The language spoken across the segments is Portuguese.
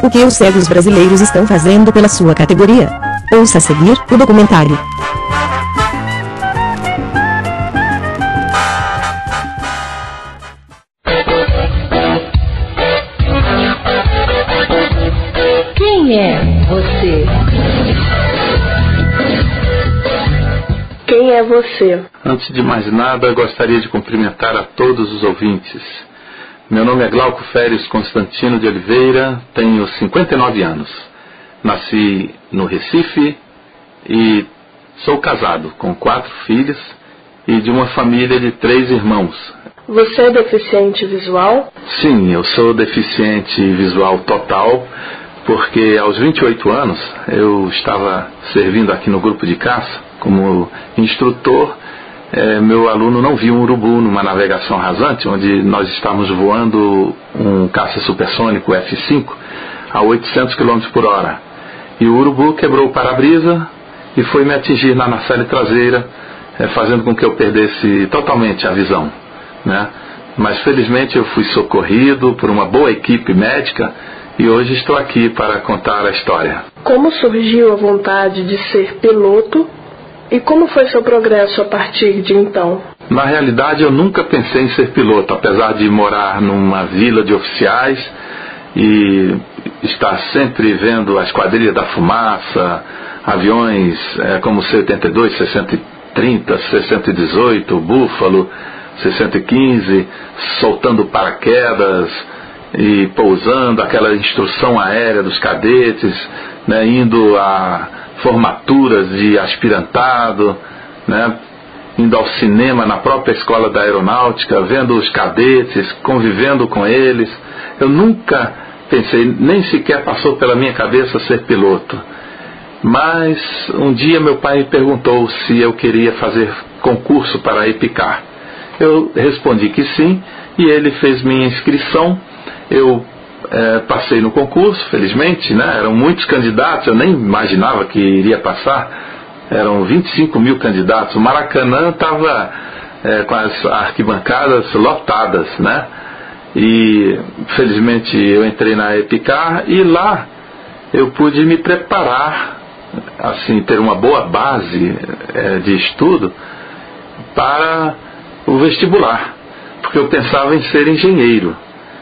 O que os cegos brasileiros estão fazendo pela sua categoria? Ouça a seguir o documentário. Quem é você? Quem é você? Antes de mais nada, gostaria de cumprimentar a todos os ouvintes. Meu nome é Glauco Féris Constantino de Oliveira, tenho 59 anos. Nasci no Recife e sou casado com 4 filhos e de uma família de 3 irmãos. Você é deficiente visual? Sim, eu sou deficiente visual total, porque aos 28 anos eu estava servindo aqui no grupo de caça como instrutor. Meu aluno não viu um urubu numa navegação rasante, onde nós estávamos voando um caça supersônico F-5 a 800 km por hora. E o urubu quebrou o para-brisa e foi me atingir na nacelle traseira, fazendo com que eu perdesse totalmente a visão, né? Mas felizmente eu fui socorrido por uma boa equipe médica e hoje estou aqui para contar a história. Como surgiu a vontade de ser piloto? E como foi seu progresso a partir de então? Na realidade, eu nunca pensei em ser piloto, apesar de morar numa vila de oficiais e estar sempre vendo a Esquadrilha da Fumaça, aviões como o C-82, 630, 618, Búfalo, 615, soltando paraquedas e pousando, aquela instrução aérea dos cadetes, né, indo a formaturas de aspirantado, né, indo ao cinema na própria escola da aeronáutica, vendo os cadetes, convivendo com eles. Eu nunca pensei, nem sequer passou pela minha cabeça ser piloto. Mas um dia meu pai me perguntou se eu queria fazer concurso para a EPICAR. Eu respondi que sim, e ele fez minha inscrição. Eu passei no concurso, felizmente, né? Eram muitos candidatos, eu nem imaginava que iria passar. Eram 25 mil candidatos. O Maracanã estava com as arquibancadas lotadas, né? E felizmente eu entrei na EPICAR e lá eu pude me preparar, assim, ter uma boa base de estudo para o vestibular, porque eu pensava em ser engenheiro.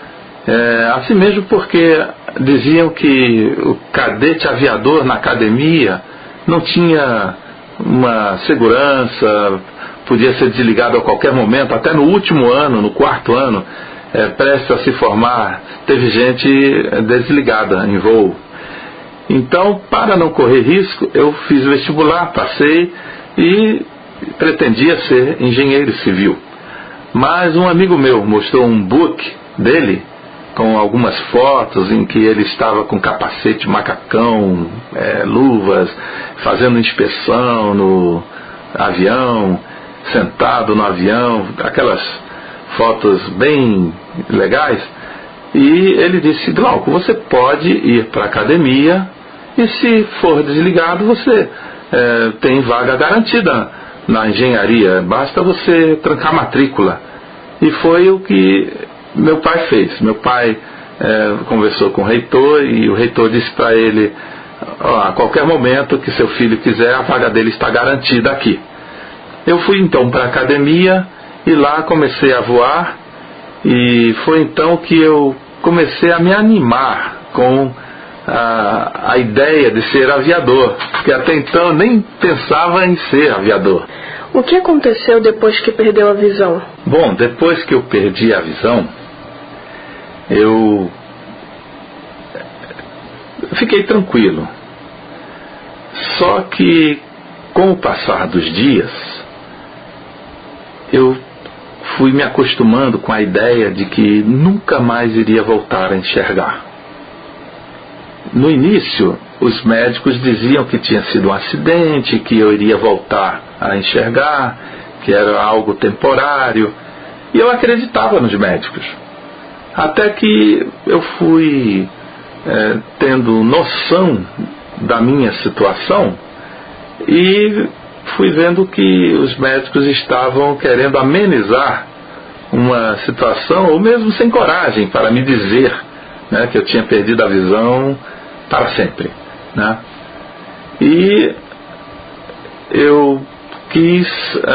Assim mesmo, porque diziam que o cadete aviador na academia não tinha uma segurança, podia ser desligado a qualquer momento. Até no último ano, no 4º ano, prestes a se formar, teve gente desligada em voo. Então, para não correr risco, eu fiz o vestibular, passei e pretendia ser engenheiro civil. Mas um amigo meu mostrou um book dele com algumas fotos em que ele estava com capacete macacão, luvas, fazendo inspeção no avião, sentado no avião, aquelas fotos bem legais. E ele disse: Glauco, você pode ir para a academia e se for desligado você tem vaga garantida na engenharia, basta você trancar a matrícula. E foi o que meu pai fez. Meu pai conversou com o reitor e o reitor disse para ele: a qualquer momento que seu filho quiser, a vaga dele está garantida aqui. Eu fui então para a academia e lá comecei a voar, e foi então que eu comecei a me animar com a ideia de ser aviador, porque até então eu nem pensava em ser aviador. O que aconteceu depois que perdeu a visão? Bom, depois que eu perdi a visão, eu fiquei tranquilo. Só que com o passar dos dias, eu fui me acostumando com a ideia de que nunca mais iria voltar a enxergar. No início, os médicos diziam que tinha sido um acidente, que eu iria voltar a enxergar, que era algo temporário, e eu acreditava nos médicos. Até que eu fui tendo noção da minha situação e fui vendo que os médicos estavam querendo amenizar uma situação, ou mesmo sem coragem para me dizer né, que eu tinha perdido a visão para sempre, né? E eu quis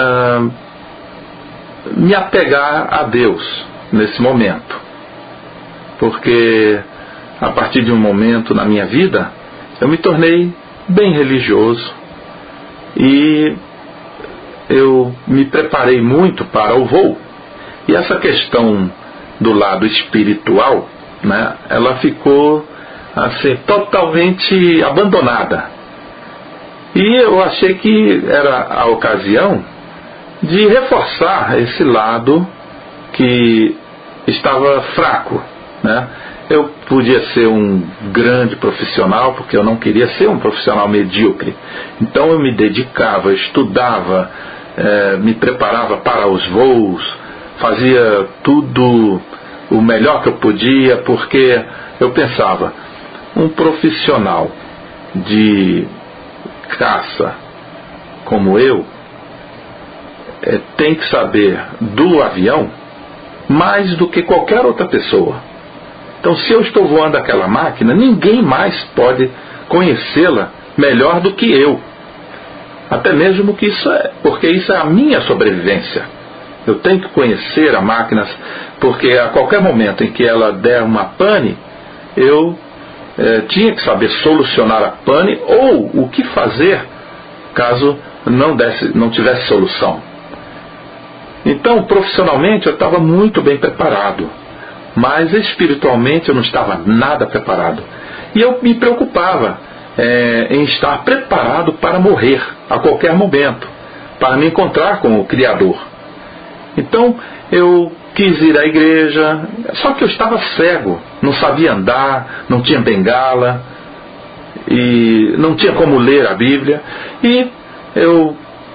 me apegar a Deus nesse momento, porque a partir de um momento na minha vida eu me tornei bem religioso e eu me preparei muito para o voo. E essa questão do lado espiritual, né, ela ficou assim, totalmente abandonada. E eu achei que era a ocasião de reforçar esse lado que estava fraco, né? Eu podia ser um grande profissional, porque eu não queria ser um profissional medíocre. Então eu me dedicava, estudava, me preparava para os voos, fazia tudo o melhor que eu podia, porque eu pensava, um profissional de caça como eu tem que saber do avião mais do que qualquer outra pessoa. Então, se eu estou voando aquela máquina, ninguém mais pode conhecê-la melhor do que eu. Até mesmo que porque isso é a minha sobrevivência. Eu tenho que conhecer a máquina, porque a qualquer momento em que ela der uma pane, eu tinha que saber solucionar a pane ou o que fazer caso não tivesse solução. Então, profissionalmente, eu estava muito bem preparado, mas espiritualmente eu não estava nada preparado. E eu me preocupava em estar preparado para morrer a qualquer momento, para me encontrar com o Criador. Então eu quis ir à igreja, só que eu estava cego, não sabia andar, não tinha bengala e não tinha como ler a Bíblia. E eu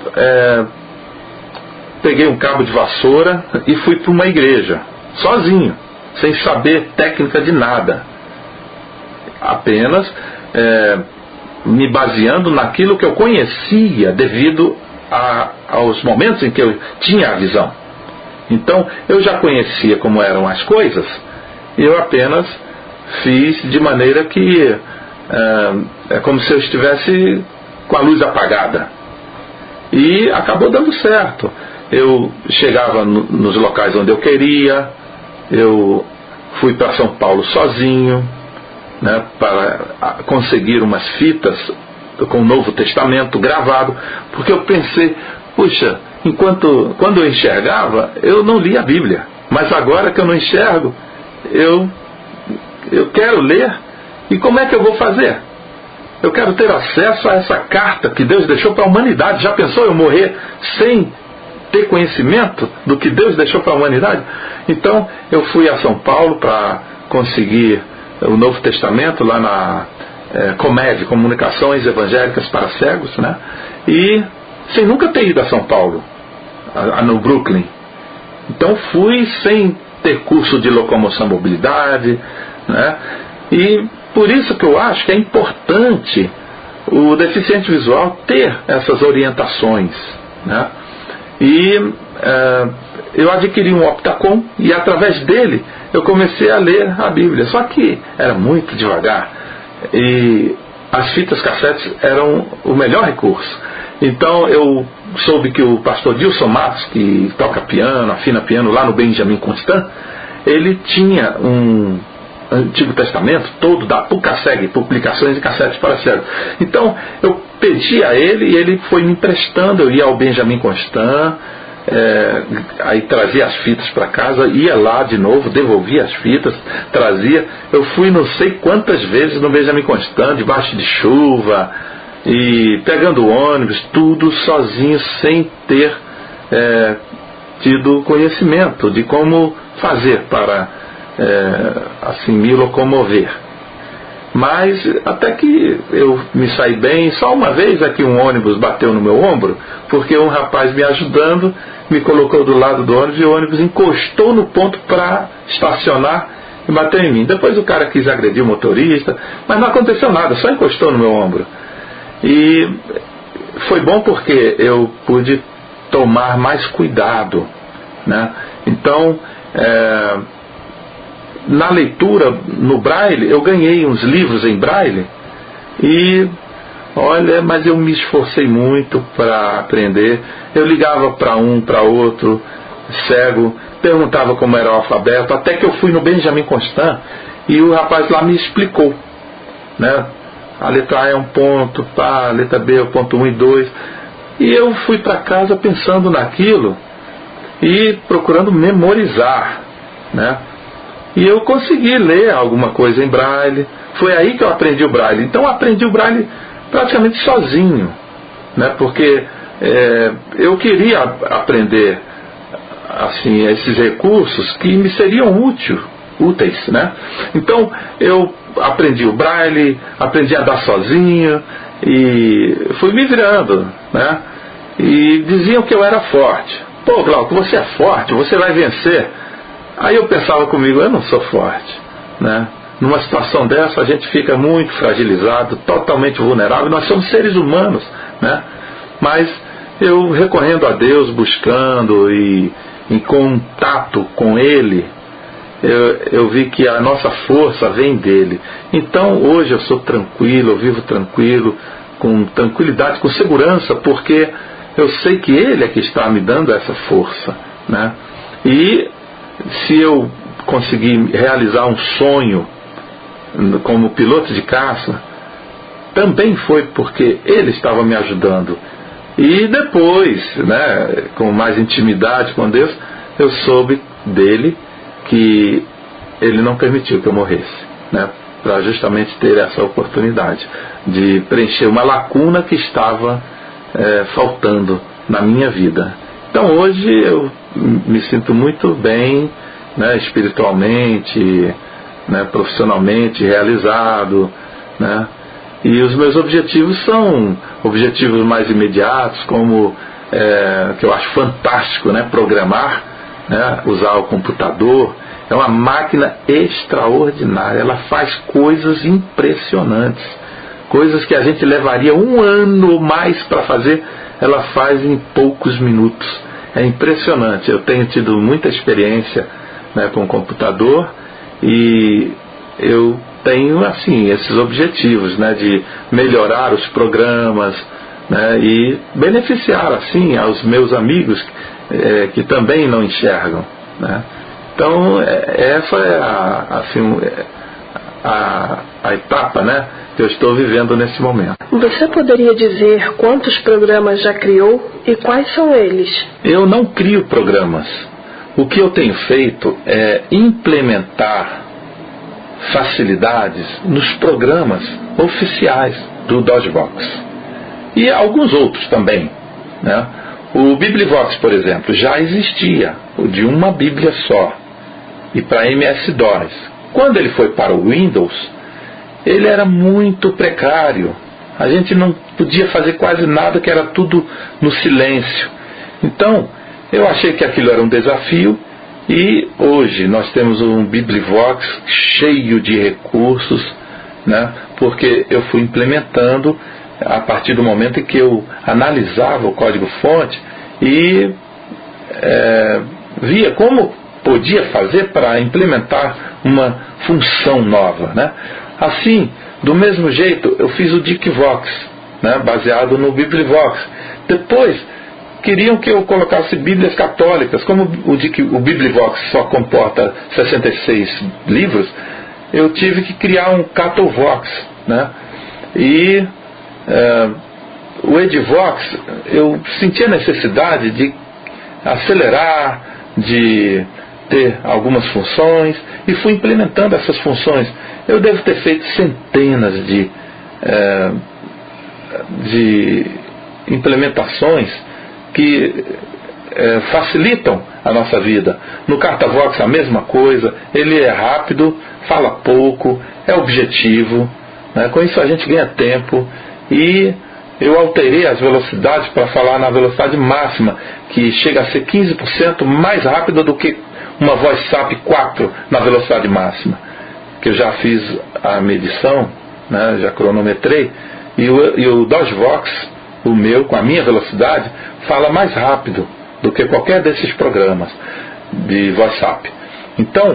peguei um cabo de vassoura e fui para uma igreja, sozinho, sem saber técnica de nada, apenas me baseando naquilo que eu conhecia devido aos momentos em que eu tinha a visão. Então eu já conhecia como eram as coisas e eu apenas fiz de maneira que é como se eu estivesse com a luz apagada, e acabou dando certo. Eu chegava nos locais onde eu queria. Eu fui para São Paulo sozinho, né, para conseguir umas fitas com o Novo Testamento gravado, porque eu pensei, puxa, quando eu enxergava, eu não lia a Bíblia, mas agora que eu não enxergo, eu quero ler. E como é que eu vou fazer? Eu quero ter acesso a essa carta que Deus deixou para a humanidade. Já pensou eu morrer sem ter conhecimento do que Deus deixou para a humanidade? Então eu fui a São Paulo para conseguir o Novo Testamento lá na COMEV, Comunicações Evangélicas para Cegos, né? E sem nunca ter ido a São Paulo, no Brooklyn. Então fui sem ter curso de locomoção e mobilidade, né? E por isso que eu acho que é importante o deficiente visual ter essas orientações, né? E eu adquiri um Optacom e através dele eu comecei a ler a Bíblia, só que era muito devagar e as fitas cassetes eram o melhor recurso. Então eu soube que o pastor Dilson Matos, que toca piano, afina piano lá no Benjamin Constant, ele tinha um Antigo Testamento todo da PUCASEG, Publicações e Cassetes para Cegos. Então eu pedi a ele e ele foi me emprestando. Eu ia ao Benjamin Constant, aí trazia as fitas para casa, ia lá de novo, devolvia as fitas, trazia. Eu fui não sei quantas vezes no Benjamin Constant, debaixo de chuva e pegando ônibus, tudo sozinho, sem ter tido conhecimento de como fazer para assim me locomover. Mas até que eu me saí bem. Só uma vez é que um ônibus bateu no meu ombro, porque um rapaz me ajudando me colocou do lado do ônibus e o ônibus encostou no ponto para estacionar e bateu em mim. Depois o cara quis agredir o motorista, mas não aconteceu nada, só encostou no meu ombro. E foi bom porque eu pude tomar mais cuidado, né? Então na leitura no Braille, eu ganhei uns livros em Braille e, olha, mas eu me esforcei muito para aprender. Eu ligava para um, para outro, cego, perguntava como era o alfabeto, até que eu fui no Benjamin Constant e o rapaz lá me explicou, né? A letra A é um ponto, a letra B é o ponto 1 e 2. E eu fui para casa pensando naquilo e procurando memorizar, né? E eu consegui ler alguma coisa em Braille. Foi aí que eu aprendi o Braille. Então eu aprendi o Braille praticamente sozinho, né? Porque eu queria aprender assim, esses recursos que me seriam úteis, né? Então eu aprendi o Braille, aprendi a andar sozinho e fui me virando, né? E diziam que eu era forte. Pô, Glauco, você é forte, você vai vencer. Aí eu pensava comigo, eu não sou forte, né? Numa situação dessa a gente fica muito fragilizado, totalmente vulnerável. Nós somos seres humanos, né? Mas eu recorrendo a Deus, buscando e em contato com Ele, eu vi que a nossa força vem dele. Então hoje eu sou tranquilo, eu vivo tranquilo, com tranquilidade, com segurança, porque eu sei que Ele é que está me dando essa força, né? E se eu conseguir realizar um sonho como piloto de caça, também foi porque Ele estava me ajudando. E depois, né, com mais intimidade com Deus, eu soube dele que Ele não permitiu que eu morresse, né, para justamente ter essa oportunidade de preencher uma lacuna que estava faltando na minha vida. Então hoje eu me sinto muito bem, né, espiritualmente, né, profissionalmente realizado, né, e os meus objetivos são objetivos mais imediatos, como que eu acho fantástico, né, programar, né, usar o computador. É uma máquina extraordinária, ela faz coisas impressionantes, coisas que a gente levaria um ano ou mais para fazer, ela faz em poucos minutos. É impressionante. Eu tenho tido muita experiência, né, com o computador e eu tenho assim esses objetivos, né, de melhorar os programas, né, e beneficiar assim aos meus amigos que também não enxergam, né? Então essa é a etapa, né, que eu estou vivendo nesse momento. Você poderia dizer quantos programas já criou e quais são eles? Eu não crio programas. O que eu tenho feito é implementar facilidades nos programas oficiais do DOGEVOX e alguns outros também, né? O Biblivox, por exemplo, já existia, o de uma Bíblia só, e para MS-DOS. Quando ele foi para o Windows, ele era muito precário. A gente não podia fazer quase nada, que era tudo no silêncio. Então, eu achei que aquilo era um desafio, e hoje nós temos um Biblivox cheio de recursos, né, porque eu fui implementando a partir do momento em que eu analisava o código-fonte e via como podia fazer para implementar uma função nova, né? Assim, do mesmo jeito, eu fiz o DICVOX, né, baseado no Biblivox. Depois, queriam que eu colocasse Bíblias católicas. Como o Biblivox só comporta 66 livros, eu tive que criar um Catovox, né? E o Edivox, eu senti a necessidade de acelerar, de ter algumas funções, e fui implementando essas funções. Eu devo ter feito centenas de implementações que facilitam a nossa vida. No Cartavox a mesma coisa, ele é rápido, fala pouco, é objetivo, né? Com isso a gente ganha tempo, e eu alterei as velocidades para falar na velocidade máxima, que chega a ser 15% mais rápida do que uma voz SAP 4 na velocidade máxima, que eu já fiz a medição, né, já cronometrei, e o DOGEVOX, o meu, com a minha velocidade, fala mais rápido do que qualquer desses programas de voz SAP. Então,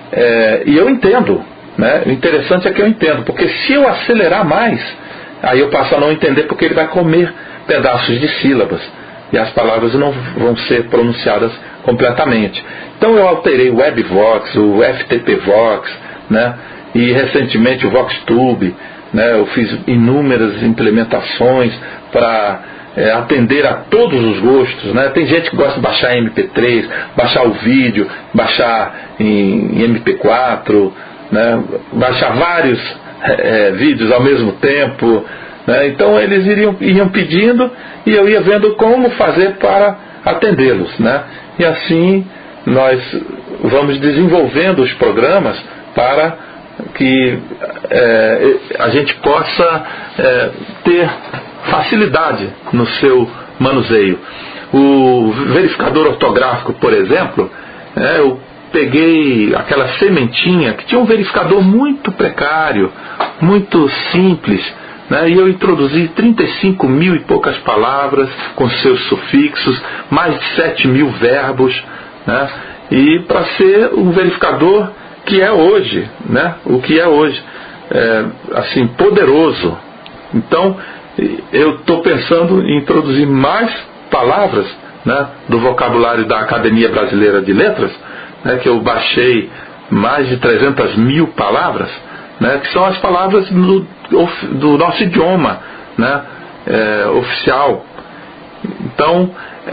E eu entendo, né? O interessante é que eu entendo, porque se eu acelerar mais, aí eu passo a não entender, porque ele vai comer pedaços de sílabas e as palavras não vão ser pronunciadas completamente. Então eu alterei o WebVox, o FTPVox, né? E recentemente o VoxTube, né? Eu fiz inúmeras implementações para atender a todos os gostos, né? Tem gente que gosta de baixar MP3, baixar o vídeo, baixar em MP4, né? Baixar vários vídeos ao mesmo tempo, né? Então eles iam pedindo e eu ia vendo como fazer para atendê-los, né? E assim nós vamos desenvolvendo os programas para que a gente possa ter facilidade no seu manuseio. O verificador ortográfico, por exemplo, eu peguei aquela sementinha que tinha um verificador muito precário, muito simples, né? E eu introduzi 35 mil e poucas palavras com seus sufixos, mais de 7 mil verbos, né? E para ser um verificador que é hoje, né? O que é hoje, assim, poderoso. Então eu estou pensando em introduzir mais palavras, né, do vocabulário da Academia Brasileira de Letras, né, que eu baixei mais de 300 mil palavras, né, que são as palavras do nosso idioma, né, oficial. Então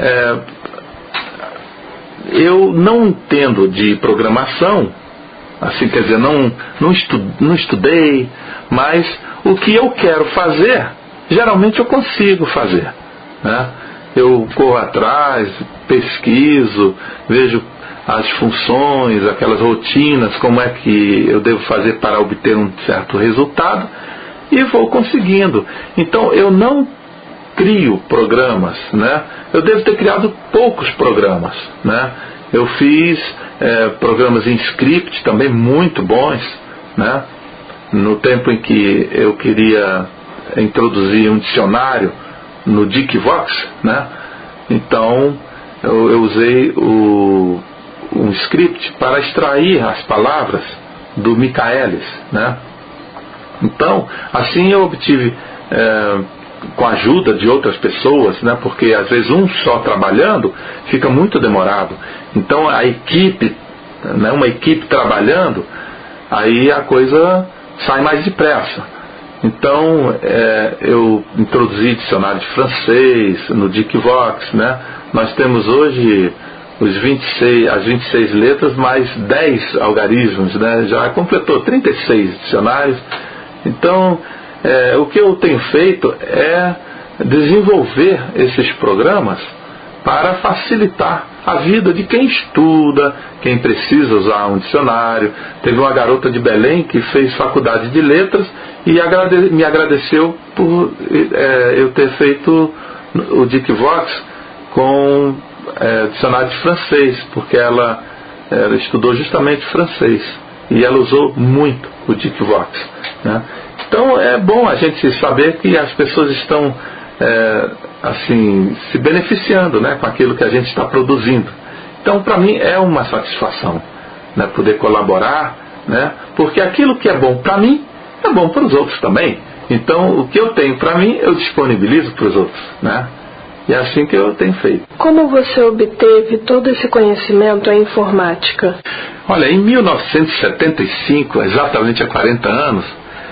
eu não entendo de programação, assim, quer dizer, não estudei, mas o que eu quero fazer, geralmente eu consigo fazer, né? Eu corro atrás, pesquiso, vejo as funções, aquelas rotinas, como é que eu devo fazer para obter um certo resultado, e vou conseguindo. Então eu não crio programas, né? Eu devo ter criado poucos programas, né? Eu fiz programas em script também muito bons, né? No tempo em que eu queria introduzir um dicionário no Dickvox, né? Então eu usei um script para extrair as palavras do Michaelis, né? Então assim eu obtive, com a ajuda de outras pessoas, né? Porque às vezes um só trabalhando fica muito demorado. Então a equipe, né? Uma equipe trabalhando, aí a coisa sai mais depressa. Então eu introduzi dicionário de francês no Dickvox, né? Nós temos hoje as 26 letras mais 10 algarismos, né? Já completou 36 dicionários. Então o que eu tenho feito é desenvolver esses programas para facilitar a vida de quem estuda, quem precisa usar um dicionário. Teve uma garota de Belém que fez faculdade de letras e me agradeceu por eu ter feito o Dickvox com dicionário de francês, porque ela estudou justamente francês e ela usou muito o Dickvox, né? Então é bom a gente saber que as pessoas estão assim, se beneficiando, né, com aquilo que a gente está produzindo. Então para mim é uma satisfação, né, poder colaborar, né, porque aquilo que é bom para mim é bom para os outros também. Então o que eu tenho para mim eu disponibilizo para os outros, né? E é assim que eu tenho feito. Como você obteve todo esse conhecimento em informática? Olha, em 1975, exatamente há 40 anos,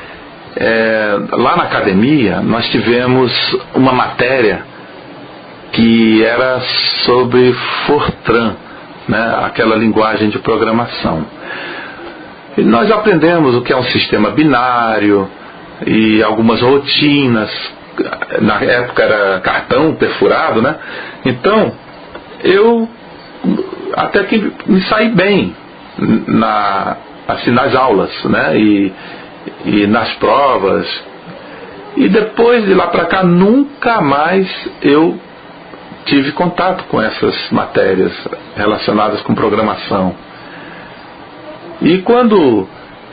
lá na academia nós tivemos uma matéria que era sobre Fortran, né, aquela linguagem de programação. E nós aprendemos o que é um sistema binário e algumas rotinas. Na época era cartão perfurado, né? Então eu até que me saí bem nas aulas, né? E nas provas. E depois de lá para cá nunca mais eu tive contato com essas matérias relacionadas com programação. E quando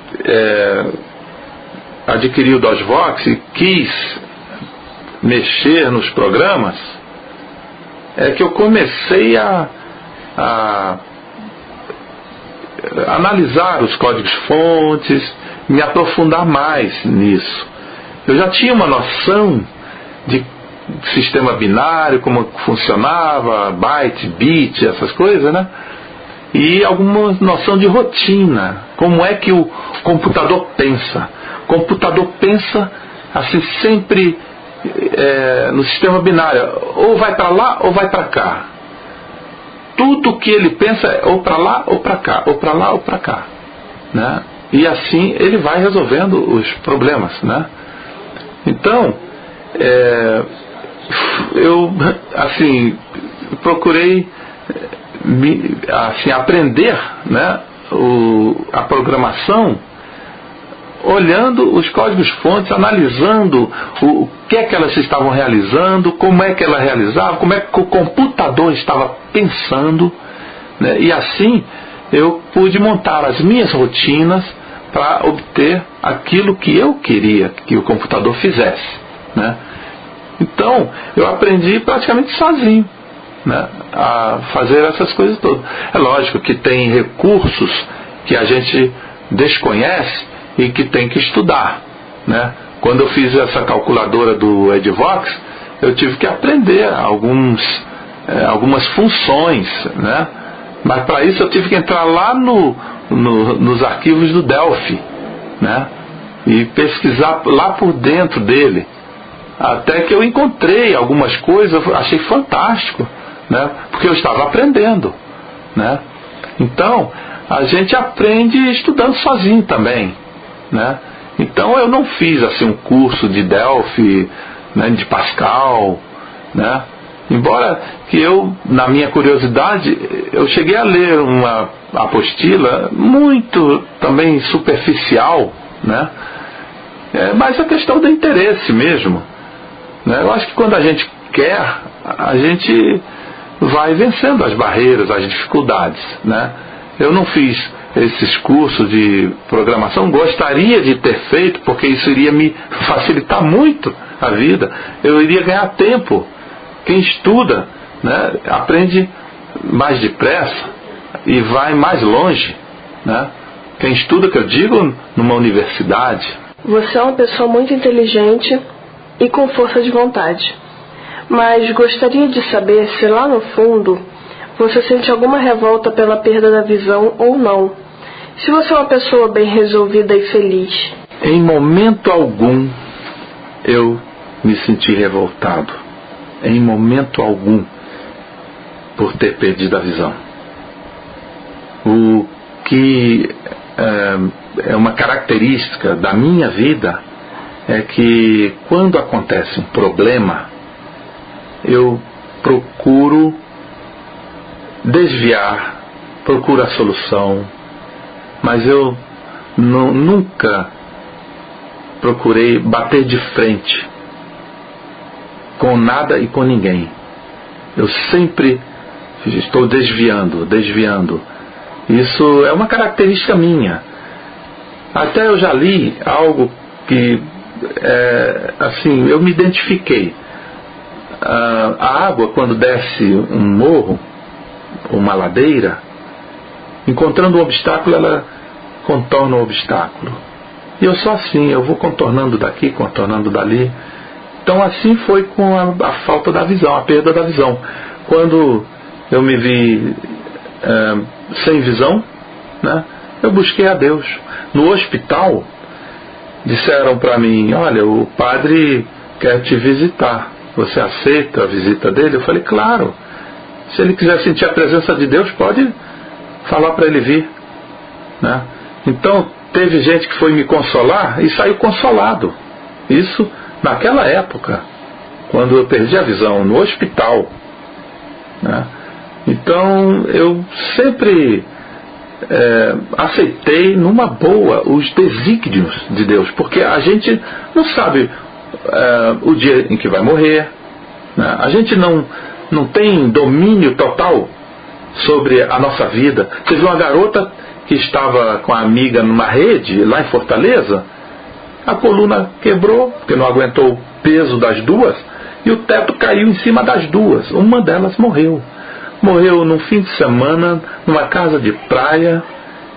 adquiri o DOSVox e quis mexer nos programas, é que eu comecei a analisar os códigos-fontes, me aprofundar mais nisso. Eu já tinha uma noção de sistema binário, como funcionava, byte, bit, essas coisas, né? E alguma noção de rotina, como é que o computador pensa. O computador pensa assim sempre no sistema binário, ou vai para lá ou vai para cá. Tudo que ele pensa é ou para lá ou para cá, ou para lá ou para cá, né? E assim ele vai resolvendo os problemas, né? Então, eu assim procurei aprender, né, a programação olhando os códigos-fontes, analisando o que é que elas estavam realizando, como é que ela realizava, como é que o computador estava pensando, né? E assim eu pude montar as minhas rotinas para obter aquilo que eu queria que o computador fizesse, né? Então eu aprendi praticamente sozinho, né, a fazer essas coisas todas. É lógico que tem recursos que a gente desconhece e que tem que estudar, né? Quando eu fiz essa calculadora do Edvox, eu tive que aprender algumas funções, né? Mas para isso eu tive que entrar lá nos arquivos do Delphi, né? E pesquisar lá por dentro dele, até que eu encontrei algumas coisas, achei fantástico, né? Porque eu estava aprendendo, né? Então a gente aprende estudando sozinho também, né? Então eu não fiz assim um curso de Delphi, né, de Pascal, né? Embora que eu, na minha curiosidade, eu cheguei a ler uma apostila muito também superficial, né? Mas a questão do interesse mesmo, né? Eu acho que quando a gente quer, a gente vai vencendo as barreiras, as dificuldades, né? Eu não fiz esses cursos de programação, gostaria de ter feito, porque isso iria me facilitar muito a vida, eu iria ganhar tempo. Quem estuda, né, aprende mais depressa e vai mais longe, né? Quem estuda, que eu digo, numa universidade. Você é uma pessoa muito inteligente e com força de vontade, mas gostaria de saber se lá no fundo você sente alguma revolta pela perda da visão ou não. Se você é uma pessoa bem resolvida e feliz. Em momento algum eu me senti revoltado. Em momento algum por ter perdido a visão. O que é uma característica da minha vida é que quando acontece um problema, eu procuro desviar, procuro a solução, mas eu nunca procurei bater de frente com nada e com ninguém. Eu sempre estou desviando. Isso é uma característica minha. Até eu já li algo que assim, eu me identifiquei. A água, quando desce um morro, uma ladeira, encontrando um obstáculo, ela contorna o obstáculo. E eu sou assim, eu vou contornando daqui, contornando dali. Então assim foi com a falta da visão, a perda da visão. Quando eu me vi sem visão, né, eu busquei a Deus. No hospital, disseram para mim, olha, o padre quer te visitar. Você aceita a visita dele? Eu falei, claro. Se ele quiser sentir a presença de Deus, pode falar para ele vir, né? Então, teve gente que foi me consolar e saiu consolado. Isso naquela época, quando eu perdi a visão, no hospital, né? Então, eu sempre aceitei numa boa os desígnios de Deus, porque a gente não sabe o dia em que vai morrer, né? A gente não tem domínio total sobre a nossa vida. Teve uma garota que estava com a amiga numa rede lá em Fortaleza, a coluna quebrou, porque não aguentou o peso das duas, e o teto caiu em cima das duas. Uma delas morreu num fim de semana, numa casa de praia,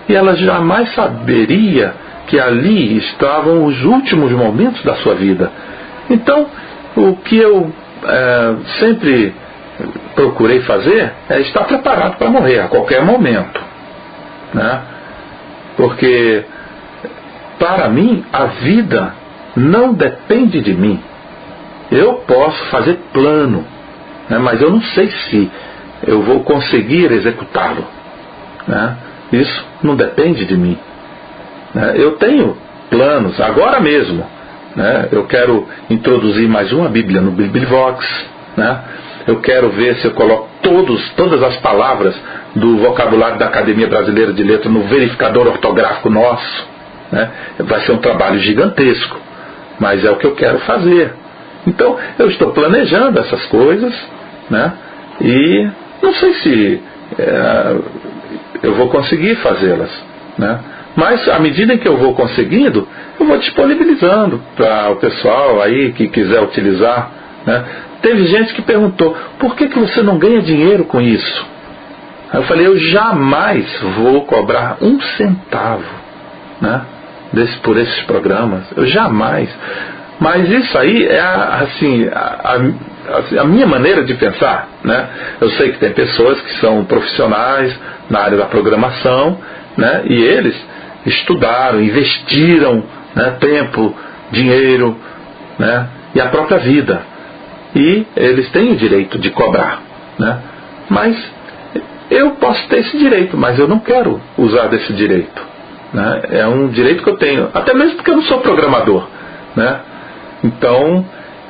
e ela jamais saberia que ali estavam os últimos momentos da sua vida. Então, o que eu sempre procurei fazer é estar preparado para morrer a qualquer momento, né? Porque para mim a vida não depende de mim. Eu posso fazer plano, né? Mas eu não sei se eu vou conseguir executá-lo, né? Isso não depende de mim, né? Eu tenho planos agora mesmo, né? Eu quero introduzir mais uma Bíblia no Biblivox, né? Eu quero ver se eu coloco todas as palavras do vocabulário da Academia Brasileira de Letras no verificador ortográfico nosso, né? Vai ser um trabalho gigantesco, mas é o que eu quero fazer. Então eu estou planejando essas coisas, né? E não sei se eu vou conseguir fazê-las, né? Mas à medida em que eu vou conseguindo, eu vou disponibilizando para o pessoal aí que quiser utilizar, né? Teve gente que perguntou: por que você não ganha dinheiro com isso? Aí eu falei: eu jamais vou cobrar um centavo, né, por esses programas. Eu jamais. Mas isso aí é a minha maneira de pensar, né? Eu sei que tem pessoas que são profissionais na área da programação, né, e eles estudaram, investiram, né, tempo, dinheiro, né, e a própria vida. E eles têm o direito de cobrar, né? Mas eu posso ter esse direito, mas eu não quero usar desse direito, né? É um direito que eu tenho, até mesmo porque eu não sou programador, né? Então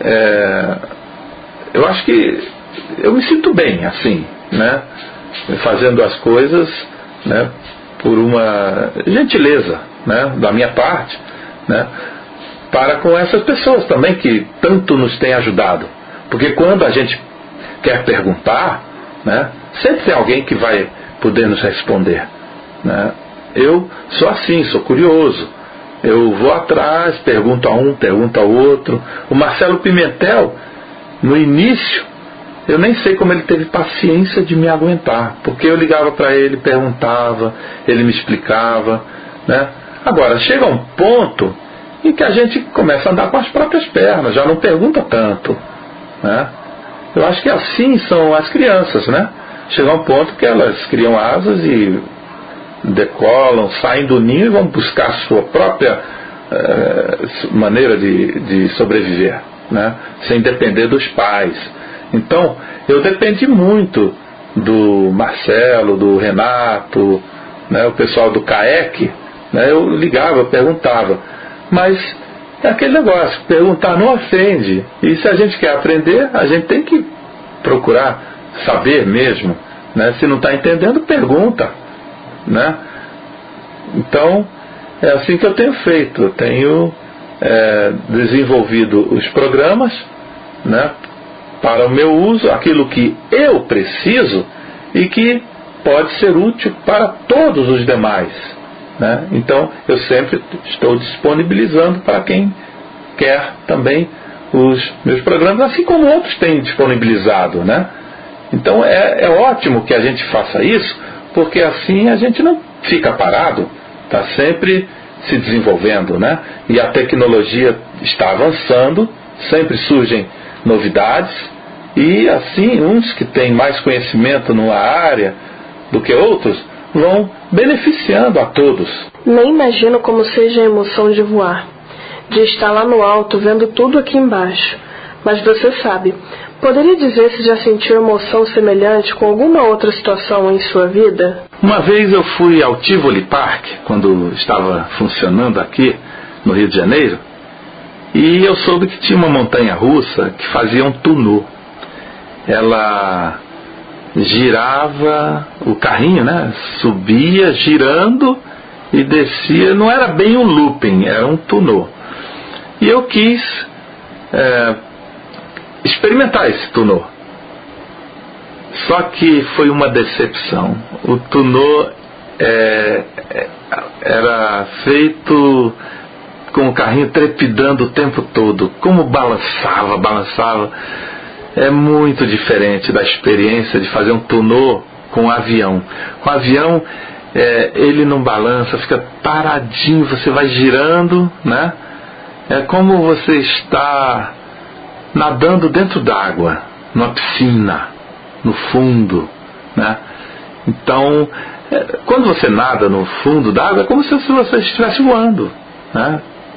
eu acho que eu me sinto bem assim, né, fazendo as coisas, né, por uma gentileza, né, da minha parte, né, para com essas pessoas também que tanto nos têm ajudado. Porque quando a gente quer perguntar, né, sempre tem alguém que vai poder nos responder, né? Eu sou assim, sou curioso. Eu vou atrás, pergunto a um, pergunto ao outro. O Marcelo Pimentel, no início, eu nem sei como ele teve paciência de me aguentar, porque eu ligava para ele, perguntava, ele me explicava, né? Agora, chega um ponto em que a gente começa a andar com as próprias pernas, já não pergunta tanto, né? Eu acho que assim são as crianças, né? Chega um ponto que elas criam asas e decolam, saem do ninho e vão buscar a sua própria maneira de sobreviver, né? Sem depender dos pais. Então eu dependi muito do Marcelo, do Renato, né? O pessoal do CAEC, né? Eu ligava, eu perguntava, mas é aquele negócio, perguntar não ofende. E se a gente quer aprender, a gente tem que procurar saber mesmo, né? Se não está entendendo, pergunta, né? Então é assim que eu tenho feito. Eu tenho desenvolvido os programas, né, para o meu uso, aquilo que eu preciso e que pode ser útil para todos os demais, né? Então eu sempre estou disponibilizando para quem quer também os meus programas, assim como outros têm disponibilizado, né? Então é ótimo que a gente faça isso, porque assim a gente não fica parado, está sempre se desenvolvendo, né? E a tecnologia está avançando, sempre surgem novidades, e assim uns que têm mais conhecimento numa área do que outros vão beneficiando a todos. Nem imagino como seja a emoção de voar, de estar lá no alto vendo tudo aqui embaixo. Mas você sabe, poderia dizer se já sentiu emoção semelhante com alguma outra situação em sua vida? Uma vez eu fui ao Tivoli Park, quando estava funcionando aqui no Rio de Janeiro, e eu soube que tinha uma montanha-russa que fazia um tunô. Ela girava o carrinho, né? Subia girando e descia. Não era bem um looping, era um tunô. E eu quis experimentar esse tunô. Só que foi uma decepção. O tunô era feito com o carrinho trepidando o tempo todo. Como balançava. É muito diferente da experiência de fazer um tunô com avião. Com avião ele não balança, fica paradinho, você vai girando, né? É como você está nadando dentro d'água, numa piscina, no fundo, né? Então, quando você nada no fundo d'água, é como se você estivesse voando, né?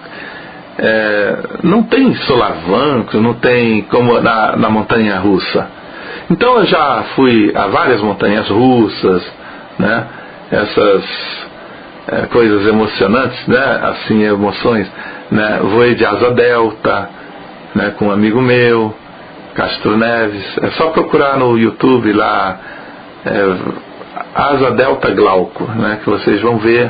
Não tem solavanco, não tem como na montanha russa. Então eu já fui a várias montanhas russas, né? Essas coisas emocionantes, né? Assim, emoções, né? Voei de asa delta, né? Com um amigo meu, Castro Neves. É só procurar no YouTube lá, asa delta Glauco, né? Que vocês vão ver.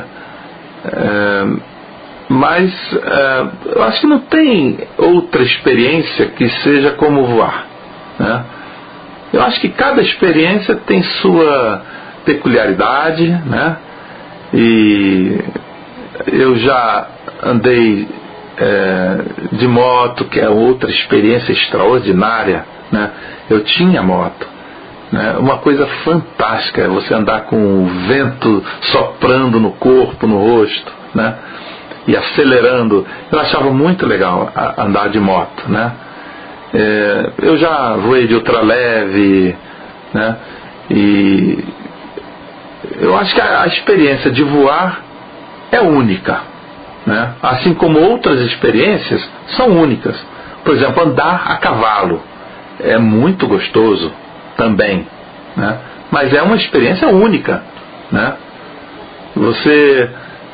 Mas eu acho que não tem outra experiência que seja como voar, né? Eu acho que cada experiência tem sua peculiaridade, né? E eu já andei de moto, que é outra experiência extraordinária, né? Eu tinha moto, né? Uma coisa fantástica é você andar com o vento soprando no corpo, no rosto, né? E acelerando. Eu achava muito legal andar de moto, né? Eu já voei de ultraleve, né? E eu acho que a experiência de voar é única, né? Assim como outras experiências são únicas. Por exemplo, andar a cavalo é muito gostoso também, né? Mas é uma experiência única, né? Você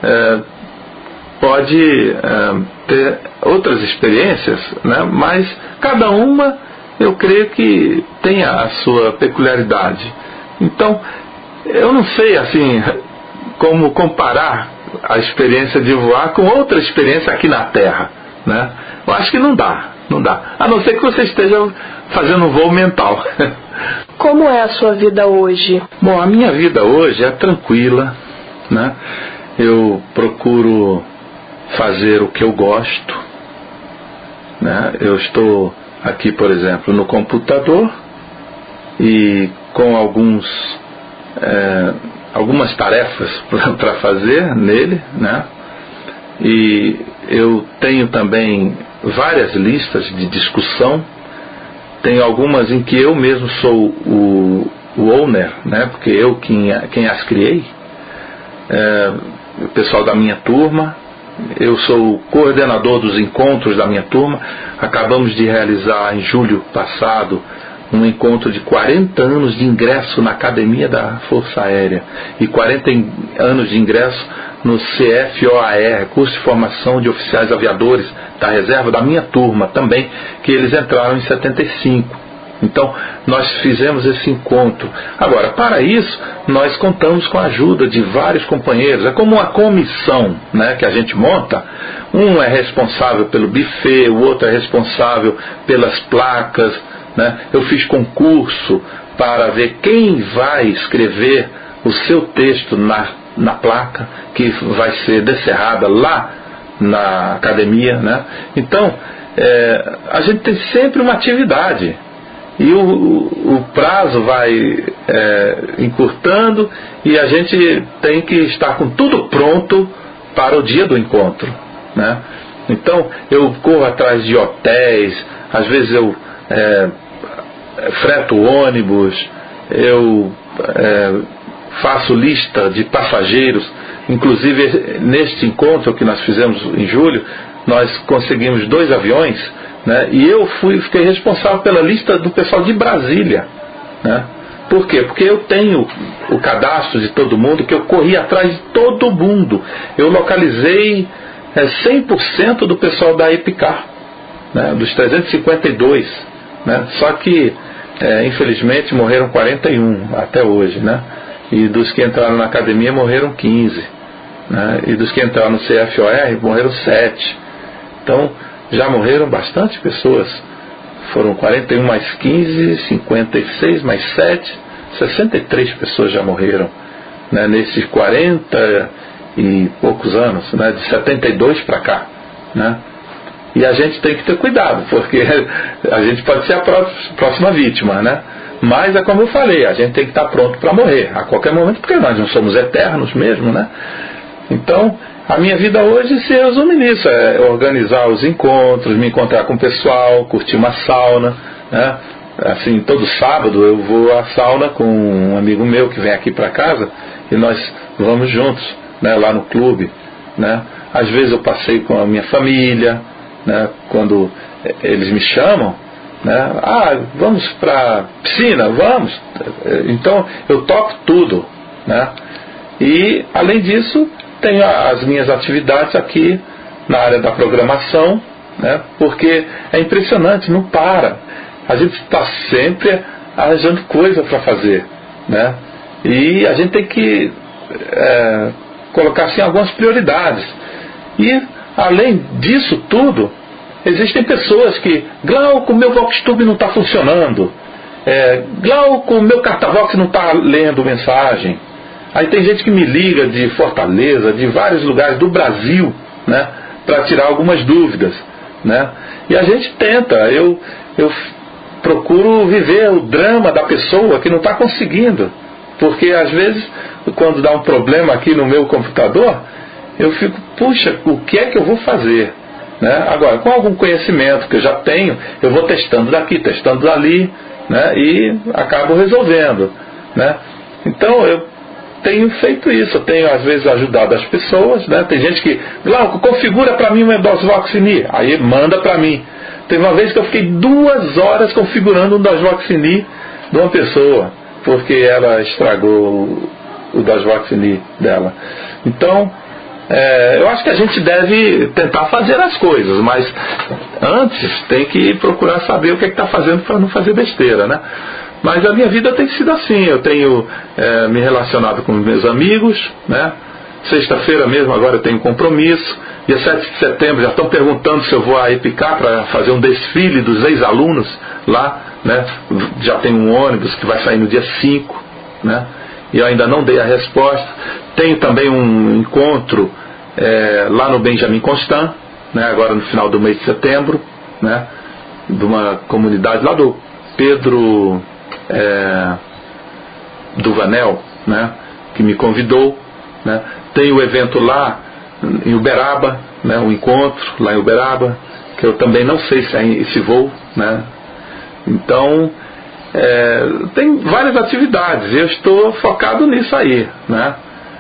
pode ter outras experiências, né? Mas cada uma, eu creio que tem a sua peculiaridade. Então, eu não sei assim como comparar a experiência de voar com outra experiência aqui na Terra, né? Eu acho que não dá, a não ser que você esteja fazendo um voo mental. Como é a sua vida hoje? Bom, a minha vida hoje é tranquila, né? Eu procuro fazer o que eu gosto, né? Eu estou aqui, por exemplo, no computador e com algumas tarefas para fazer nele, né? E eu tenho também várias listas de discussão. Tenho algumas em que eu mesmo sou o owner, né? Porque eu quem as criei. O pessoal da minha turma. Eu sou o coordenador dos encontros da minha turma. Acabamos de realizar em julho passado um encontro de 40 anos de ingresso na Academia da Força Aérea e 40 anos de ingresso no CFOAR, Curso de Formação de Oficiais Aviadores da Reserva, da minha turma também, que eles entraram em 75. Então, nós fizemos esse encontro. Agora, para isso, nós contamos com a ajuda de vários companheiros. É como uma comissão, né, que a gente monta. Um é responsável pelo buffet, o outro é responsável pelas placas, né? Eu fiz concurso para ver quem vai escrever o seu texto na placa, que vai ser descerrada lá na academia, né? Então, a gente tem sempre uma atividade. E o prazo vai encurtando e a gente tem que estar com tudo pronto para o dia do encontro, né? Então eu corro atrás de hotéis, às vezes eu freto ônibus, eu faço lista de passageiros. Inclusive neste encontro que nós fizemos em julho, nós conseguimos 2 aviões, né? E eu fiquei responsável pela lista do pessoal de Brasília, né? Por quê? Porque eu tenho o cadastro de todo mundo, que eu corri atrás de todo mundo. Eu localizei 100% do pessoal da Epicar, né? Dos 352, né? Só que infelizmente morreram 41 até hoje, né? E dos que entraram na academia morreram 15, né? E dos que entraram no CFOR morreram 7. Então já morreram bastante pessoas. Foram 41 mais 15, 56 mais 7, 63 pessoas já morreram, né, nesses 40 e poucos anos, né, de 72 para cá, né? E a gente tem que ter cuidado, porque a gente pode ser a próxima vítima, né? Mas é como eu falei, a gente tem que estar pronto para morrer a qualquer momento, porque nós não somos eternos mesmo, né? Então, a minha vida hoje se resume nisso, é organizar os encontros, me encontrar com o pessoal, curtir uma sauna, né? Assim, todo sábado eu vou à sauna com um amigo meu que vem aqui para casa e nós vamos juntos, né, lá no clube, né? Às vezes eu passeio com a minha família, né, quando eles me chamam, né? Vamos para piscina, vamos. Então eu toco tudo, né? E além disso tenho as minhas atividades aqui na área da programação, né? Porque é impressionante, não para. A gente está sempre arranjando coisa para fazer, né? E a gente tem que colocar assim algumas prioridades. E além disso tudo, existem pessoas que, Glauco, meu VoxTube não está funcionando, Glauco, meu Cartavox não está lendo mensagem. Aí tem gente que me liga de Fortaleza, de vários lugares do Brasil, né, para tirar algumas dúvidas, né? E a gente tenta, eu procuro viver o drama da pessoa que não está conseguindo, porque às vezes quando dá um problema aqui no meu computador, eu fico, puxa, o que é que eu vou fazer? Né? Agora, com algum conhecimento que eu já tenho, eu vou testando daqui, testando dali, né? E acabo resolvendo, né? Então eu tenho feito isso, eu tenho às vezes ajudado as pessoas, né? Tem gente que, Glauco, configura para mim um DOS-Vox.ini, aí manda para mim. Teve uma vez que eu fiquei 2 horas configurando um DOS-Vox.ini de uma pessoa, porque ela estragou o DOS-Vox.ini dela. Então, eu acho que a gente deve tentar fazer as coisas, mas antes tem que procurar saber o que está fazendo para não fazer besteira, né? Mas a minha vida tem sido assim, eu tenho me relacionado com meus amigos, né? Sexta-feira mesmo agora eu tenho compromisso, dia 7 de setembro já estão perguntando se eu vou a Epicá para fazer um desfile dos ex-alunos lá, né? Já tem um ônibus que vai sair no dia 5, né? E eu ainda não dei a resposta. Tenho também um encontro lá no Benjamin Constant, né, agora no final do mês de setembro, né, de uma comunidade lá do Pedro Duvanel, né, que me convidou, né. Tem o evento lá em Uberaba, né, um encontro lá em Uberaba, que eu também não sei se vou, né. Então tem várias atividades e eu estou focado nisso aí, né.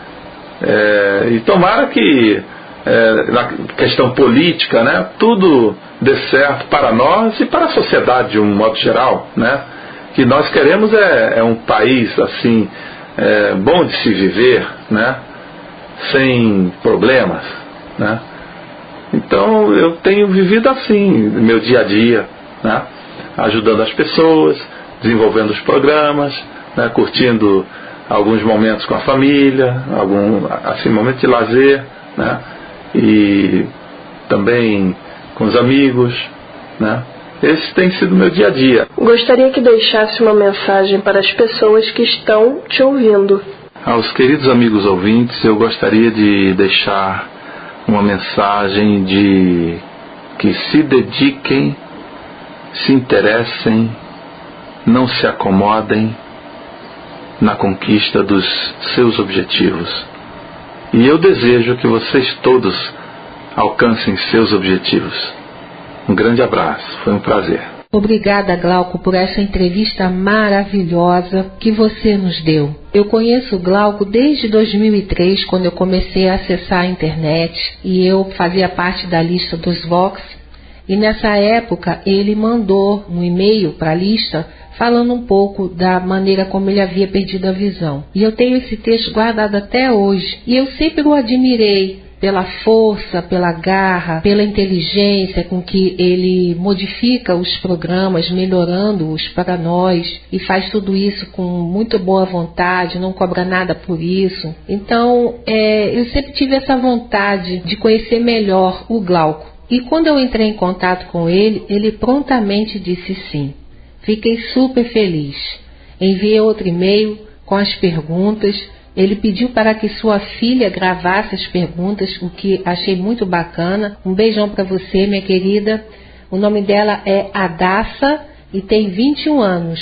E tomara que na questão política, né, tudo dê certo para nós e para a sociedade de um modo geral, né. Que nós queremos um país assim bom de se viver, né, sem problemas, né. Então eu tenho vivido assim meu dia a dia, né, ajudando as pessoas, desenvolvendo os programas, né, curtindo alguns momentos com a família, assim, momentos de lazer, né, e também com os amigos, né. Esse tem sido o meu dia a dia. Gostaria que deixasse uma mensagem para as pessoas que estão te ouvindo. Aos queridos amigos ouvintes, eu gostaria de deixar uma mensagem de que se dediquem, se interessem, não se acomodem na conquista dos seus objetivos. E eu desejo que vocês todos alcancem seus objetivos. Um grande abraço, foi um prazer. Obrigada, Glauco, por essa entrevista maravilhosa que você nos deu. Eu conheço o Glauco desde 2003, quando eu comecei a acessar a internet, e eu fazia parte da lista dos Vox. E nessa época ele mandou um e-mail para a lista falando um pouco da maneira como ele havia perdido a visão. E eu tenho esse texto guardado até hoje. E eu sempre o admirei pela força, pela garra, pela inteligência com que ele modifica os programas, melhorando-os para nós, e faz tudo isso com muito boa vontade, não cobra nada por isso. Então, eu sempre tive essa vontade de conhecer melhor o Glauco. E quando eu entrei em contato com ele, ele prontamente disse sim. Fiquei super feliz. Enviei outro e-mail com as perguntas. Ele pediu para que sua filha gravasse as perguntas, o que achei muito bacana. Um beijão para você, minha querida. O nome dela é Adassa e tem 21 anos.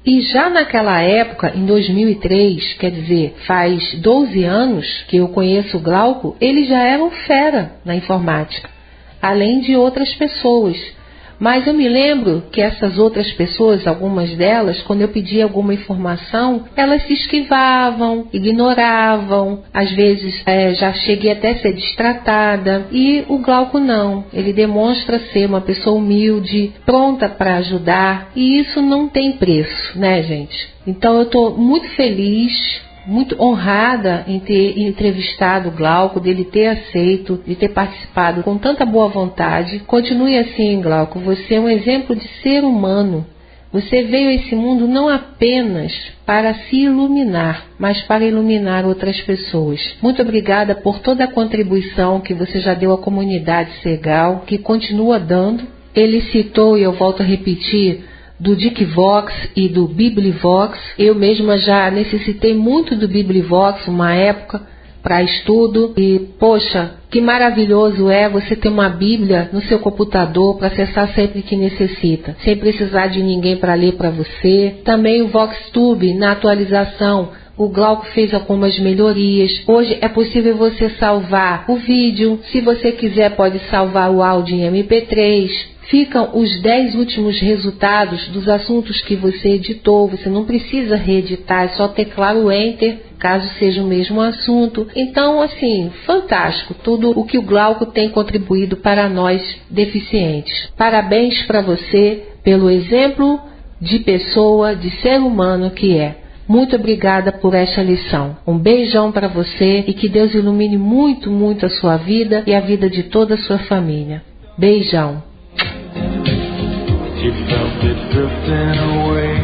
E já naquela época, em 2003, quer dizer, faz 12 anos que eu conheço o Glauco, ele já era um fera na informática, além de outras pessoas. Mas eu me lembro que essas outras pessoas, algumas delas, quando eu pedia alguma informação, elas se esquivavam, ignoravam, às vezes já cheguei até a ser destratada. E o Glauco não, ele demonstra ser uma pessoa humilde, pronta para ajudar, e isso não tem preço, né, gente? Então eu estou muito feliz, muito honrada em ter entrevistado o Glauco, dele ter aceito, de ter participado com tanta boa vontade. Continue assim, Glauco, você é um exemplo de ser humano. Você veio a esse mundo não apenas para se iluminar, mas para iluminar outras pessoas. Muito obrigada por toda a contribuição que você já deu à comunidade Segal, que continua dando. Ele citou, e eu volto a repetir, do Dickvox e do Biblivox. Eu mesma já necessitei muito do Biblivox uma época para estudo e, poxa, que maravilhoso é você ter uma Bíblia no seu computador para acessar sempre que necessita, sem precisar de ninguém para ler para você. Também o VoxTube, na atualização, o Glauco fez algumas melhorias. Hoje é possível você salvar o vídeo. Se você quiser, pode salvar o áudio em MP3. Ficam os 10 últimos resultados dos assuntos que você editou. Você não precisa reeditar, é só teclar o Enter, caso seja o mesmo assunto. Então, assim, fantástico tudo o que o Glauco tem contribuído para nós deficientes. Parabéns para você pelo exemplo de pessoa, de ser humano que é. Muito obrigada por esta lição. Um beijão para você e que Deus ilumine muito, muito a sua vida e a vida de toda a sua família. Beijão. You felt it drifting away,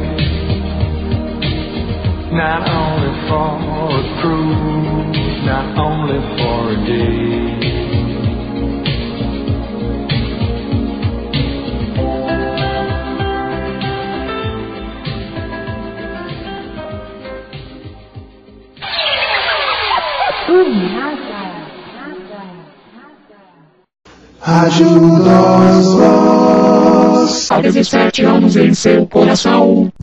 not only for a cruise, not only for a day. Ajuda-os, há 17 anos em seu coração.